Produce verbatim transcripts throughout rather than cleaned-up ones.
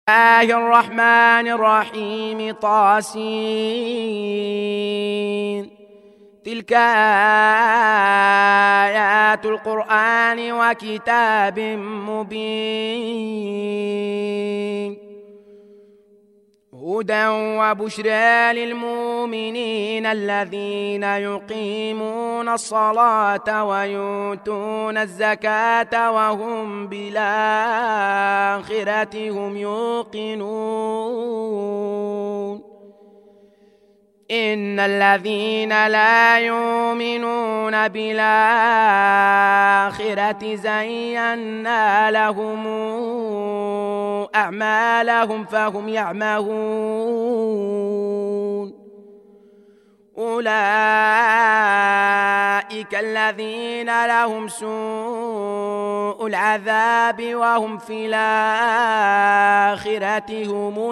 الله الرحمن الرحيم طاسين. تلك آيات القرآن وكتاب مبين هدى وبشرى للمؤمنين الذين يقيمون الصلاة ويؤتون الزكاة وهم بالآخرة هم يوقنون. إن الذين لا يؤمنون بالآخرة زينا لهم أعمالهم فهم يعمهون. أولئك الذين لهم سوء العذاب وهم في الآخرة هم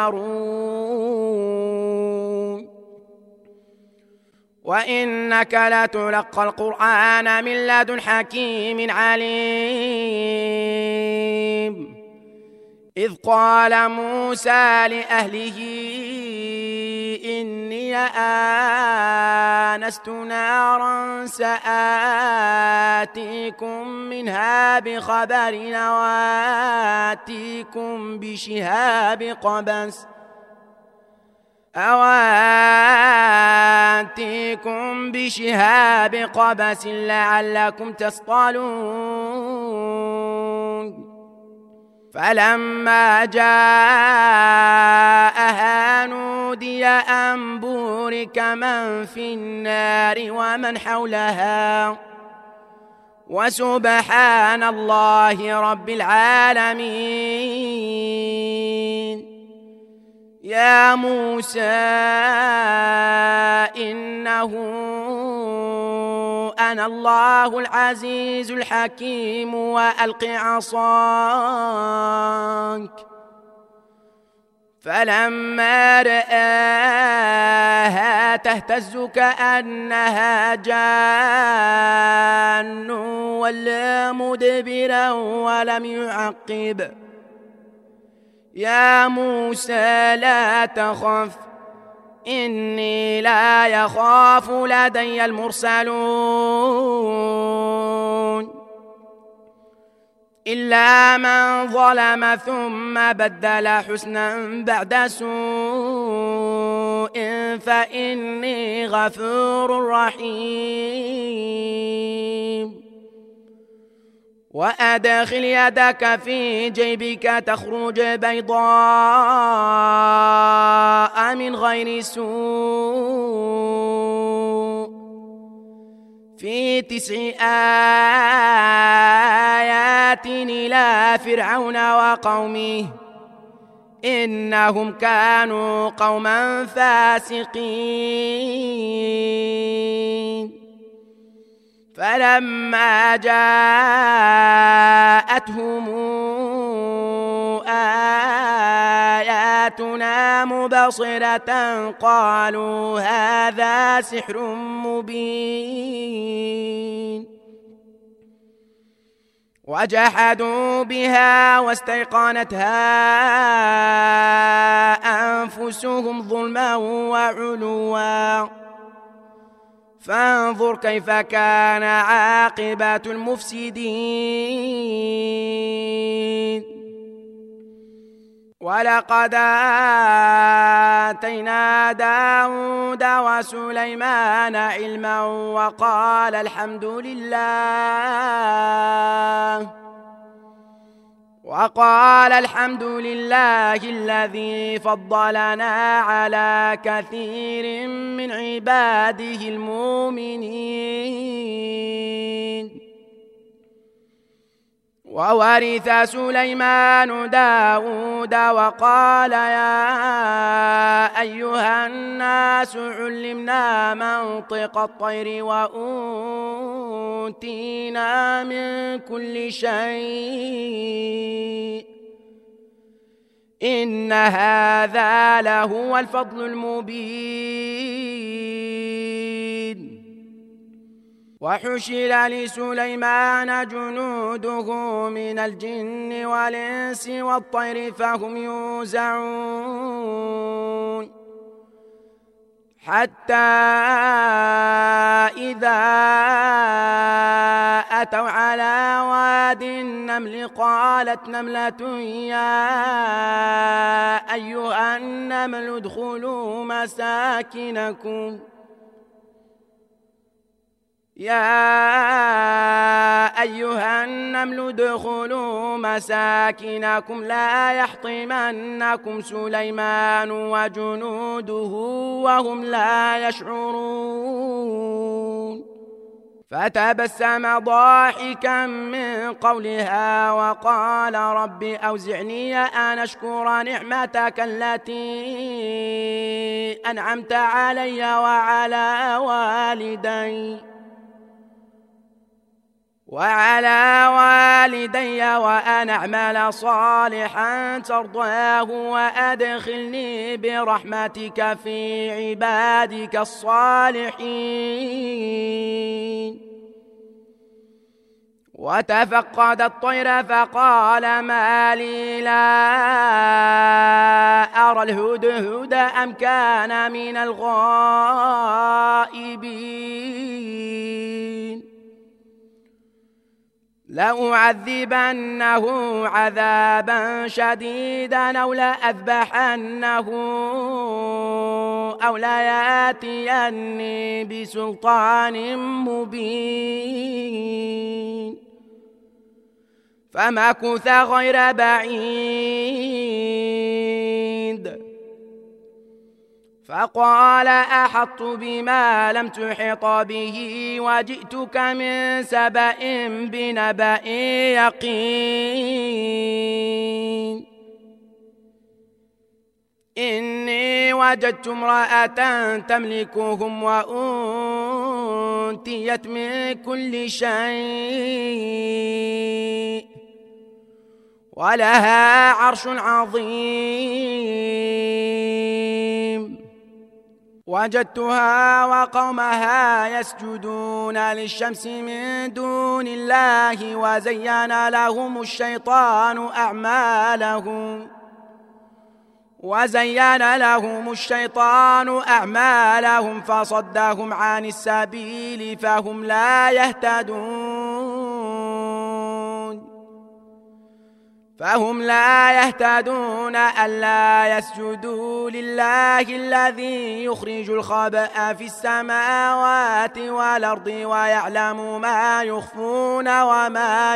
الأخسرون. وإنك لتلقى القرآن من لدن حكيم عليم. إذ قال موسى لأهله إني آنست نارا سآتيكم منها بخبر وآتيكم بشهاب قبس أواتيكم بشهاب قبس لعلكم تصطلون. فلما جاءها نودي أن بورك من في النار ومن حولها وسبحان الله رب العالمين. يا موسى إنه أنا الله العزيز الحكيم وألق عصاك. فلما رآها تهتز كأنها جان ولا مدبرا ولم يعقب. يا موسى لا تخف إني لا يخاف لدي المرسلون إلا من ظلم ثم بدل حسنا بعد سوء فإني غفور رحيم. وأدخل يدك في جيبك تخرج بيضاء من غير سوء في تسع آيات إلى فرعون وقومه إنهم كانوا قوما فاسقين. فلما جاءتهم آياتنا مبصرة قالوا هذا سحر مبين. وجحدوا بها واستيقنتها أنفسهم ظلما وعلوا فانظر كيف كان عاقبة المفسدين. ولقد آتينا داود وسليمان علما وقال الحمد لله وقال الحمد لله الذي فضلنا على كثير من عباده المؤمنين. وورث سليمان داود وقال يا أيها الناس علمنا منطق الطير وأوتينا من كل شيء إن هذا لهو الفضل المبين. وحشر لسليمان جنوده من الجن والإنس والطير فهم يوزعون حتى إذا أتوا على واد النمل قالت نملة يا أيها النمل ادخلوا مساكنكم يا أيها النمل ادخلوا مساكنكم لا يحطمنكم سليمان وجنوده وهم لا يشعرون فتبسم ضاحكا من قولها وقال رب أوزعني أن أشكر نعمتك التي أنعمت علي وعلى والدي وعلى والدي وأن أعمل صالحا ترضاه وأدخلني برحمتك في عبادك الصالحين وتفقد الطير فقال ما لي لا أرى الهدهد أم كان من الغائبين لأعذبنه عذابا شديدا أو لأذبحنه أو ليأتيني بسلطان مبين فمكث غير بعيد فقال أحطت بما لم تحط به وجئتك من سبأ بنبأ يقين إني وجدت امرأة تملكهم وأوتيت من كل شيء ولها عرش عظيم وجدتها وقومها يسجدون للشمس من دون الله وزين لهم الشيطان أعمالهم وزين لهم الشيطان أعمالهم فصدهم عن السبيل فهم لا يهتدون فهم لا يهتدون ألا يسجدوا لله الذي يخرج الخبأ في السماوات والأرض ويعلم ما يخفون وما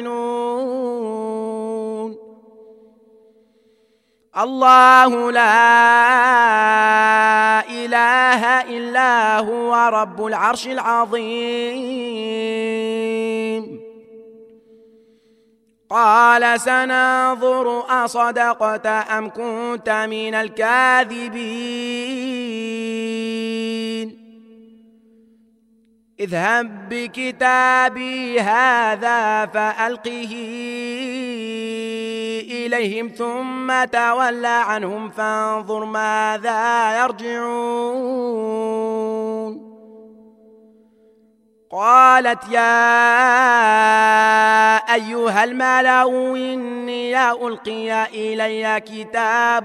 يعلنون الله لا إله إلا هو رب العرش العظيم قال سننظر أصدقت أم كنت من الكاذبين اذهب بكتابي هذا فألقه إليهم ثم تول عنهم فانظر ماذا يرجعون قالت يا أيها الملأ إني ألقي إلي كتاب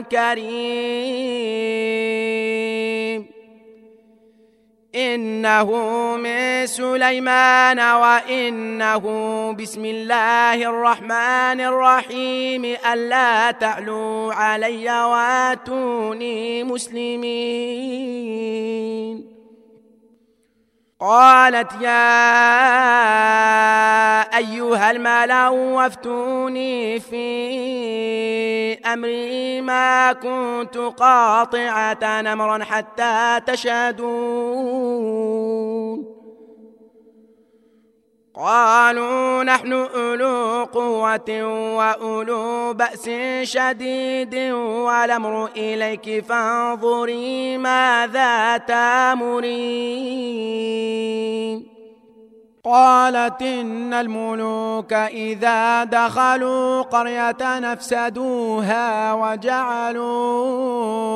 كريم إنه من سليمان وإنه بسم الله الرحمن الرحيم ألا تعلوا علي واتوني مسلمين قالت يا أيها الملأ وافتوني في أمري ما كنت قاطعة أمرا حتى تشهدون قالوا نحن أولو قوة وأولو بأس شديد والأمر إليك فانظري ماذا تأمرين قالت إن الملوك إذا دخلوا قرية نفسدوها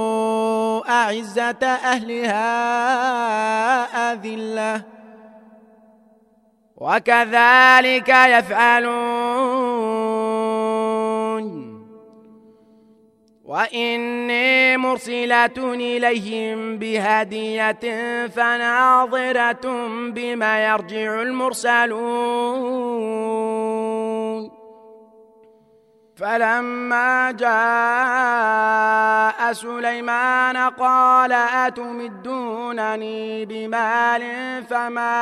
وجعلوا أعزة أهلها أذلة وكذلك يفعلون. وإني مرسلة إليهم بهدية فناظرة بما يرجع المرسلون. فلما جاء سليمان قال أتمدونني بمال فما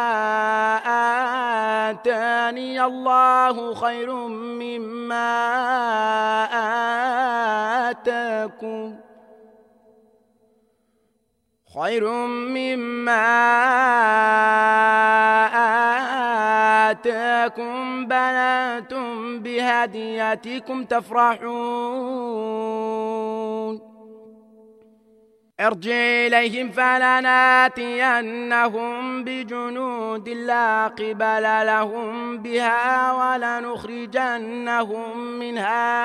آتاني الله خير مما آتاكم خير مما آتاكم بل أنتم بهديتكم تفرحون. ارجع إليهم فلناتينهم بجنود لا قبل لهم بها ولنخرجنهم منها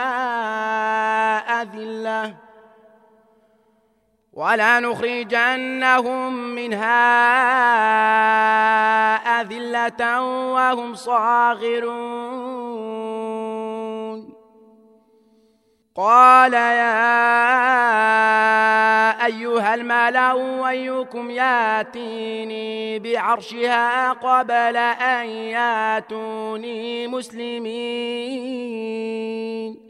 أذلة ولنخرجنهم منها أذلة وهم صاغرون. قال يا أيها الملأ أيكم ياتيني بعرشها قبل أن ياتوني مسلمين.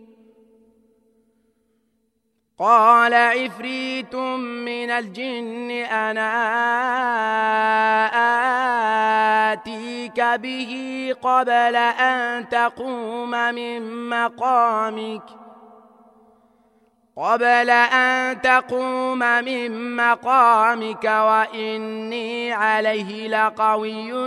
قال عفريت من الجن أنا آتيك به قبل أن تقوم من مقامك قبل أن تقوم من مقامك وإني عليه لقوي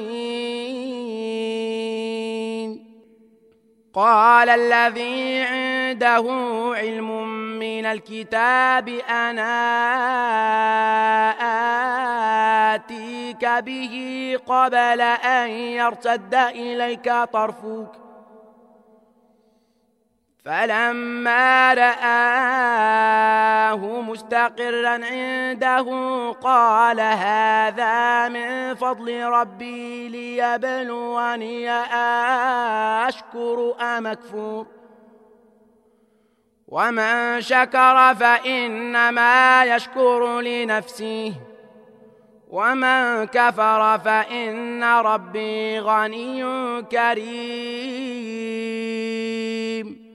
أمين. قال الذي عنده علم من الكتاب أنا آتيك به قبل أن يرتد إليك طرفك فلما رآه مستقرا عنده قال هذا من فضل ربي ليبلوني أشكر أم أكفر ومن شكر فإنما يشكر لنفسه ومن كفر فإن ربي غني كريم.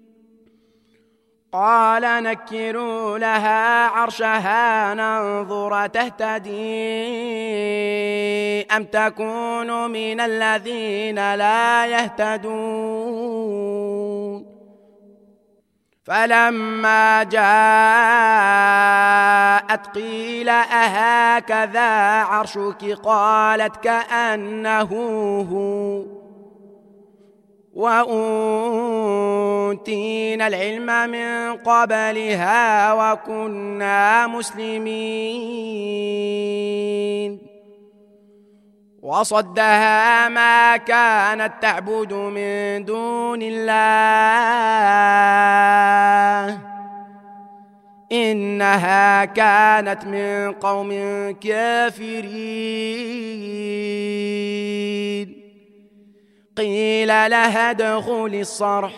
قال نكروا لها عرشها ننظر تهتدي أم تكون من الذين لا يهتدون. فلما جاءت قيل أهكذا عرشك قالت كأنه هو وأوتينا العلم من قبلها وكنا مسلمين. وصدها ما كانت تعبد من دون الله إنها كانت من قوم كافرين. قيل لها ادخلي الصرح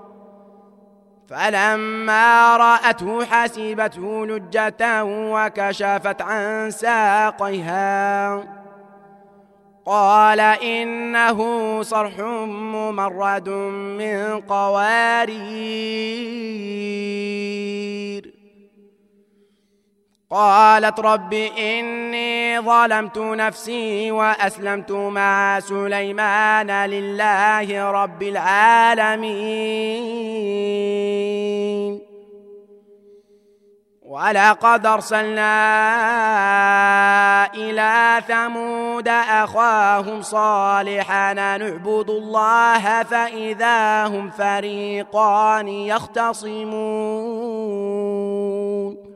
فلما رأته حسبته لجة وكشفت عن ساقيها قال إنه صرح ممرد من قوارير. قالت رب إني ظلمت نفسي وأسلمت مع سليمان لله رب العالمين. ولقد أرسلنا إلى ثمود أخاهم صالحا نعبد الله فإذا هم فريقان يختصمون.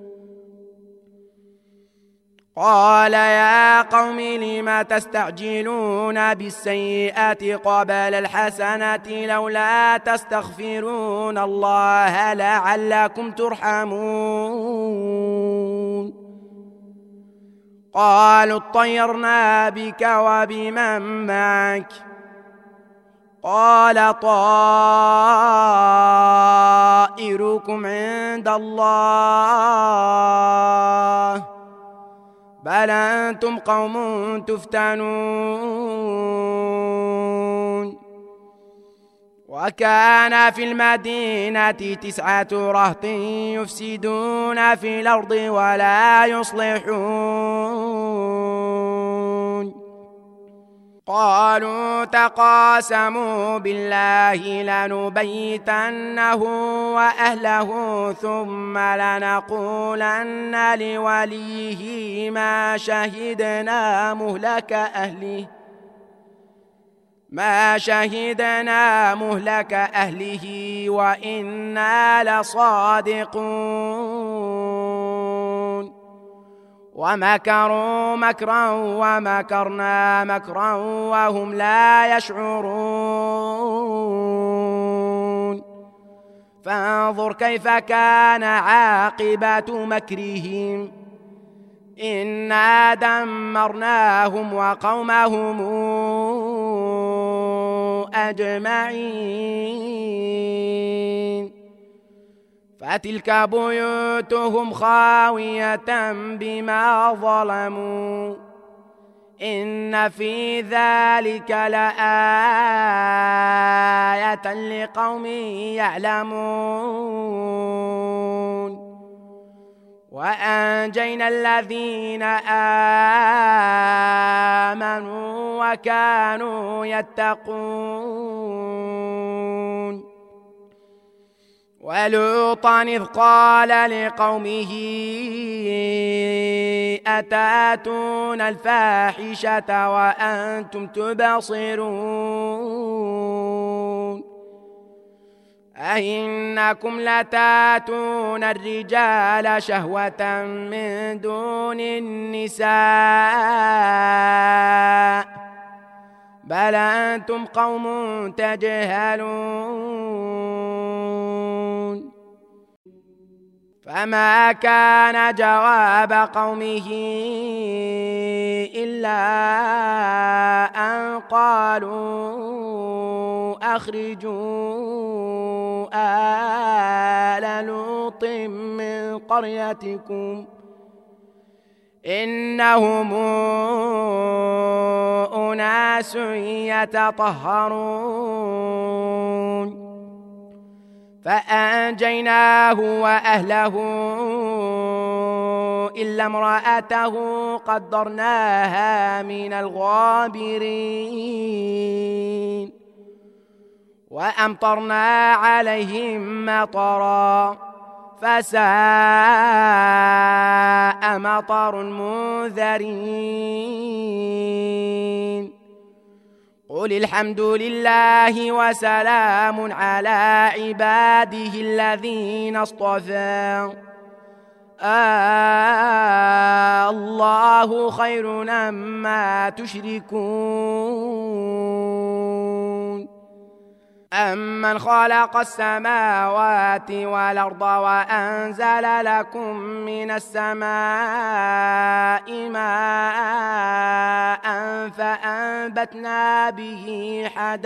قال يا قوم لم تستعجلون بالسيئة قبل الحسنة لولا تستغفرون الله لعلكم ترحمون. قالوا اطيرنا بك وبمن معك قال طائركم عند الله بل أنتم قوم تفتنون وكان في المدينة تسعة رهط يفسدون في الأرض ولا يصلحون قالوا تقاسموا بالله لنبيتنه وأهله ثم لنقولن لوليه ما شهدنا مهلك أهله ما شهدنا مهلك أهله وإنا لصادقون ومكروا مكرا ومكرنا مكرا وهم لا يشعرون فانظر كيف كان عاقبة مكرهم إنا دمرناهم وقومهم أجمعين فتلك بيوتهم خاوية بما ظلموا إن في ذلك لآية لقوم يعلمون وأنجينا الذين آمنوا وكانوا يتقون ولوطا إذ قال لقومه أتاتون الفاحشة وأنتم تبصرون أئنكم لتاتون الرجال شهوة من دون النساء بل أنتم قوم تجهلون فما كان جواب قومه إلا أن قالوا أخرجوا آل لوط من قريتكم إنهم أناس يتطهرون فأنجيناه وأهله إلا امرأته قدرناها من الغابرين وأمطرنا عليهم مطرا فساء مطر المنذرين قل الحمد لله وسلام على عباده الذين اصطفى آه الله خير أما تشركون أمن خلق السماوات والأرض وأنزل لكم من السماء ماء فأنبتنا به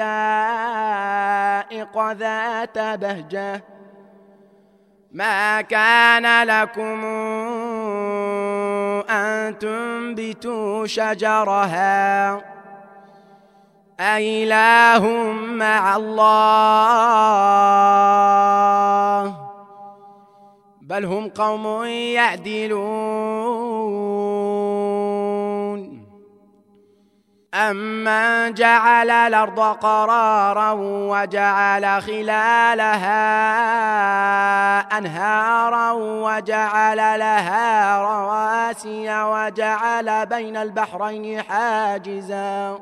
حدائق ذات بهجة ما كان لكم أن تنبتوا شجرها أإله مع الله بل هم قوم يعدلون أمن جعل الأرض قرارا وجعل خلالها أنهارا وجعل لها رواسي وجعل بين البحرين حاجزا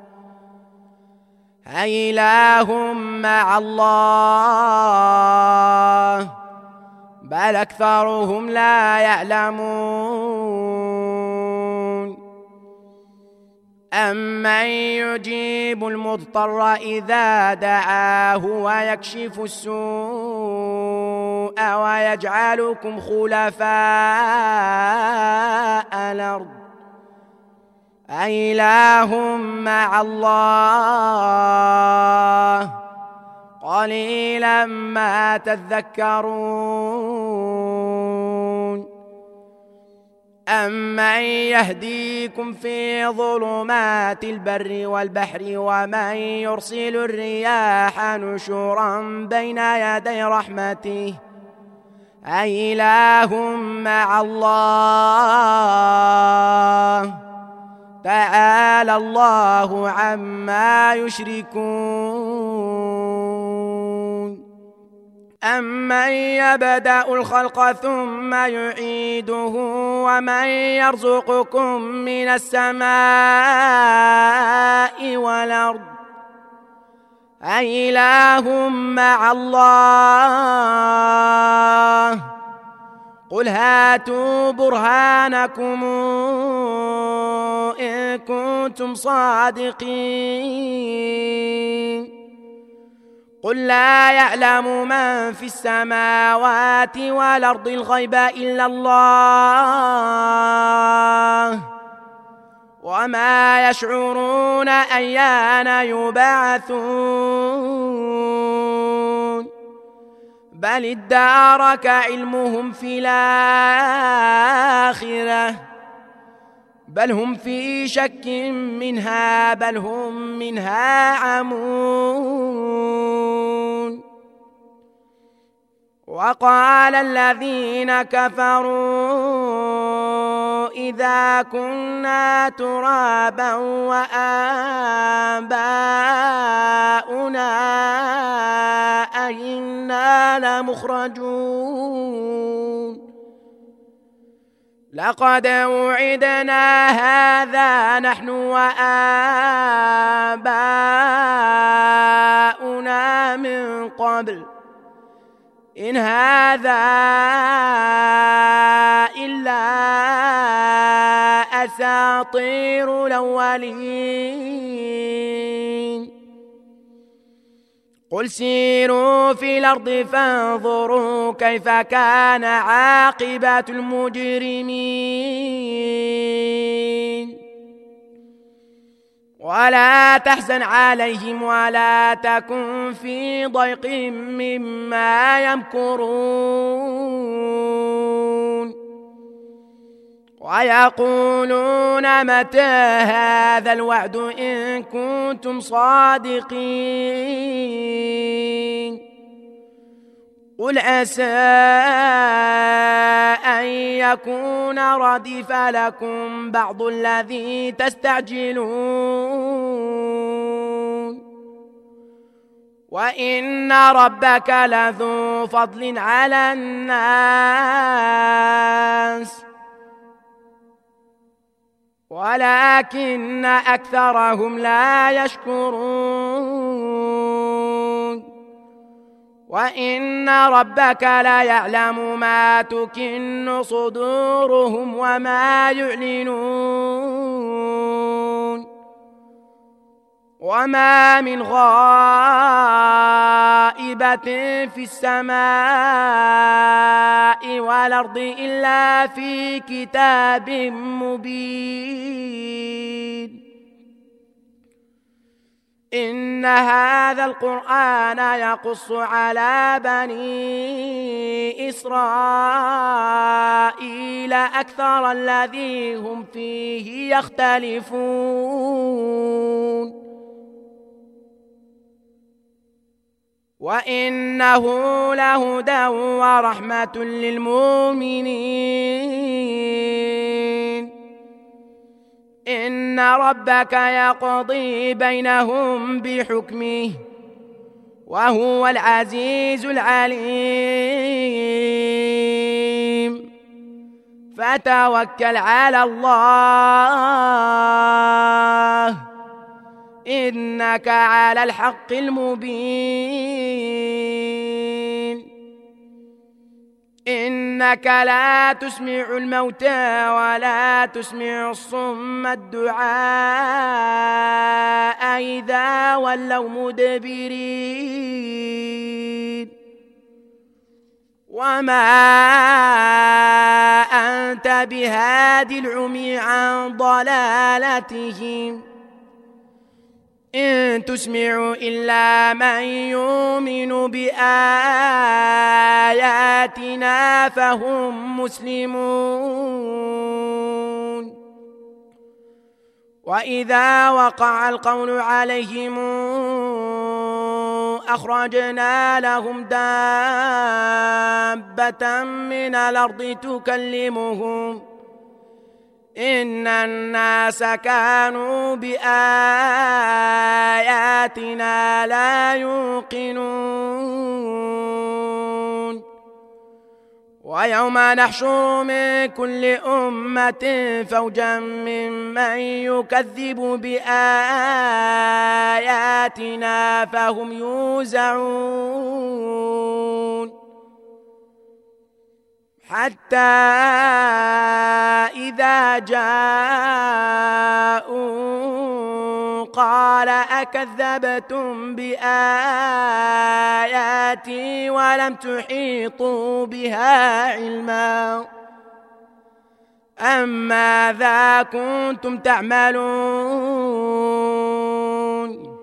أإله مع الله بل أكثرهم لا يعلمون أمن يجيب المضطر إذا دعاه ويكشف السوء ويجعلكم خلفاء الأرض أإله مع الله قليلا ما تذكرون أمن يهديكم في ظلمات البر والبحر ومن يرسل الرياح نشورا بين يدي رحمته أإله مع الله تعالى الله عما يشركون أمن يبدأ الخلق ثم يعيده ومن يرزقكم من السماء والأرض أإله مع الله قل هاتوا برهانكم إن كنتم صادقين قل لا يعلم من في السماوات والأرض الغيب إلا الله وما يشعرون أيان يبعثون بل ادارك علمهم في الآخرة بل هم في شك منها بل هم منها عمون وقال الذين كفروا إذا كنا ترابا وآباؤنا أئنا لمخرجون لقد وعدنا هذا نحن وآباؤنا من قبل إن هذا إلا أساطير الأولين قل سيروا في الأرض فانظروا كيف كان عاقبة المجرمين ولا تحزن عليهم ولا تكن في ضيق مما يمكرون ويقولون متى هذا الوعد إن كنتم صادقين قل عسى أن يكون ردف لكم بعض الذي تستعجلون وإن ربك لذو فضل على الناس ولكن أكثرهم لا يشكرون وإن ربك لا يعلم ما تكن صدورهم وما يعلنون وما من غائبة في السماء والأرض إلا في كتاب مبين إن هذا القرآن يقص على بني إسرائيل أكثر الذي هم فيه يختلفون وإنه لهدى ورحمة للمؤمنين إن ربك يقضي بينهم بحكمه وهو العزيز العليم فتوكل على الله إنك على الحق المبين إنك لا تسمع الموتى ولا تسمع الصم الدعاء إذا ولوا مدبرين وما أنت أنت بهادي العمي عن ضلالتهم إن تسمع إلا من يؤمن بآياتنا فهم مسلمون وإذا وقع القول عليهم أخرجنا لهم دابة من الأرض تكلمهم إن الناس كانوا بآياتنا لا يوقنون ويوم نحشر من كل أمة فوجا ممن يكذب بآياتنا فهم يوزعون حتى إذا جاءوا قال أكذبتم بآياتي ولم تحيطوا بها علما أم ماذا كنتم تعملون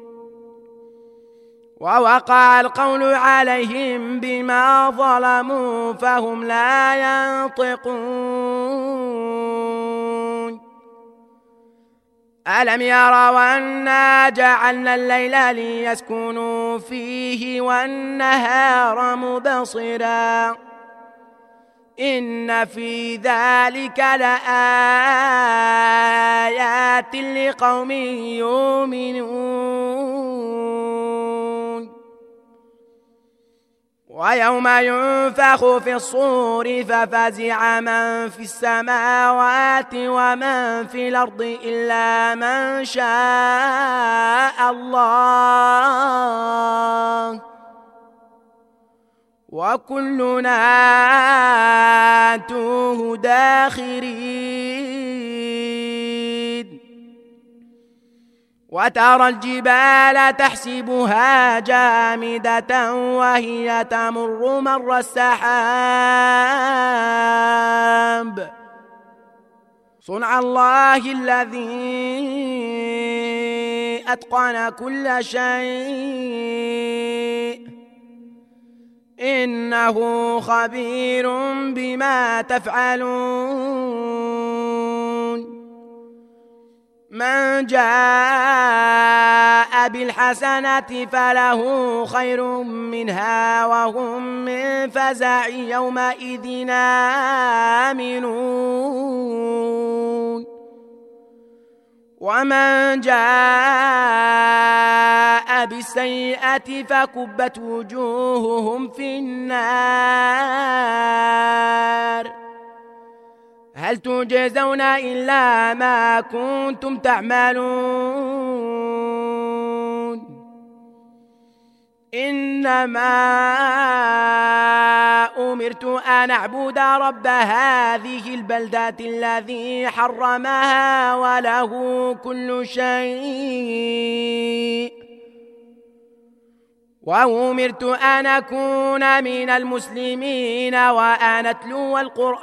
ووقع القول عليهم بما ظلموا فهم لا ينطقون ألم يروا أنا جعلنا الليل ليسكنوا فيه والنهار مبصرا إن في ذلك لآيات لقوم يؤمنون ويوم ينفخ في الصور ففزع من في السماوات ومن في الأرض إلا من شاء الله وكلنا آتوه داخرين وترى الجبال تحسبها جامدة وهي تمر مر السحاب صنع الله الذي أتقن كل شيء إنه خبير بما تفعلون من جاء بالحسنة فله خير منها وهم من فزع يومئذ آمنون ومن جاء بالسيئة فكبت وجوههم في النار هل تجزون إلا ما كنتم تعملون إنما أمرت أن أعبد رب هذه البلدة الذي حرمها وله كل شيء وأمرت أن أكون من المسلمين وأن أتلو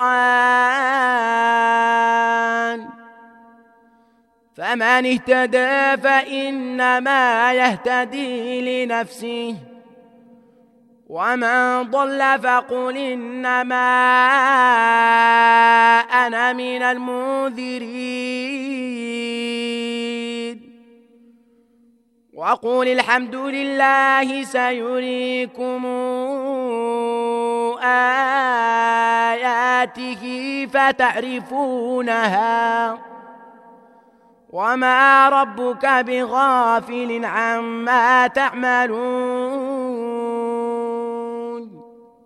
القرآن فمن اهتدى فإنما يهتدي لنفسه ومن ضل فقل إنما أنا من المنذرين وقل الحمد لله سيريكم آياته فتعرفونها وما ربك بغافل عما تعملون